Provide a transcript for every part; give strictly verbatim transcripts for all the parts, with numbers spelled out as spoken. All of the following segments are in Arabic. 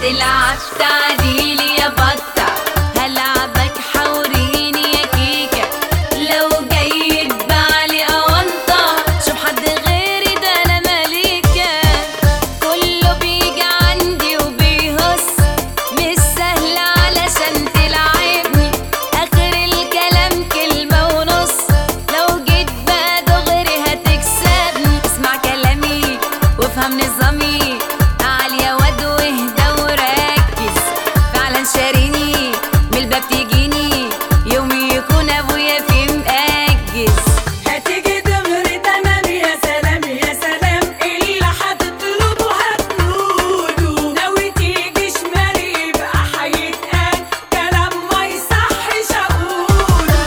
تلعب تعديلي يا بطة، هلعبك حوريني يا كيكة، لو جاي تبعلي أونطة شوف حد غيري ده أنا مليكة. كله بيجي عندي وبيهص، مش سهل علشان تلعبني، آخر الكلام كلمة ونص، لو جيت بقى دغري هتكسبني. اسمع كلامي وافهم نظامي، تعال يا واد واهدى وركز، فعلا شاريني من الباب تجيني، يومي يكون ابويا فيه مأجز. هتيجي دغري تمام يا سلام يا سلام، اللي هتطلبه هتنوله، ناوي تيجي شمالي يبقى هيتقال كلام ما يصحش اقوله.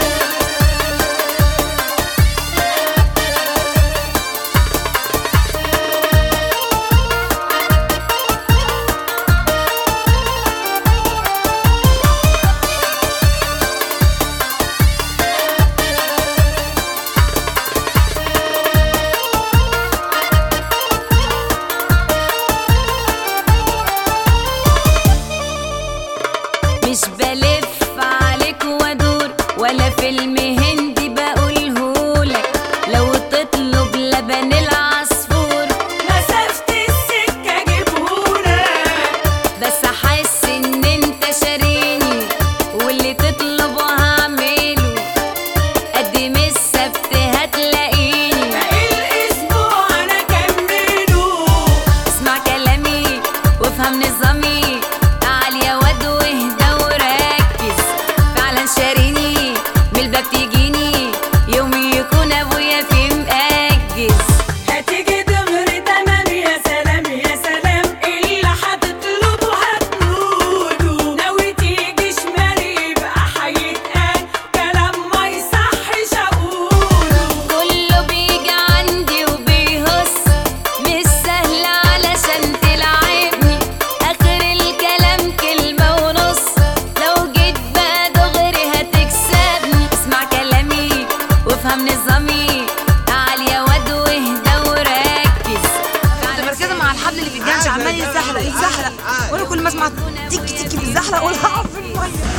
مش بلف عليك وادور، ولا فيلم هندي بقولهولك، لو تطلب لبن العصفور مسافة السكة جيبهولك، بس احس ان انت شاريني، واللي تطلبه هعمله، قدم السبت هتلاقيني، باقي الاسبوع انا كمله. اسمع كلامي وافهم نظامي، تعال يا واد واهدى وركز، فعلا شاريني من الباب تجيني، يومي يكون ابويا فيه مأجز. هتيجي دغري تمام يا سلام يا سلام، اللي هتطلبه هتنوله، ناوي تيجي شمالي يبقى هيتقال كلام ما يصحش اقوله. كله بيجي عندي وبيهص، مش سهل علشان تلعبني، آخر الكلام كلمة ونص، لو جيت بقى دغري هتكسبني. اسمع كلامي وافهم نظامي، تعال يا واد واهدى وركز. كنت مركزه مع الحبل اللي في الجنش عمال يتزحلق يتزحلق، وانا كل ما اسمع تيك تيك بيتزحلق اقول هقع في الميه.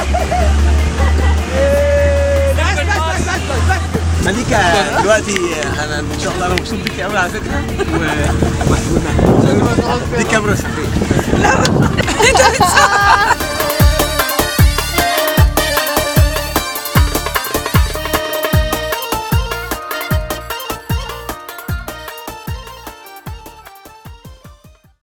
مليكة دلوقتي انا ان شاء الله انا مبسوط بيكي قوي على فكره، و دي كاميرا سفريه. انت بتصور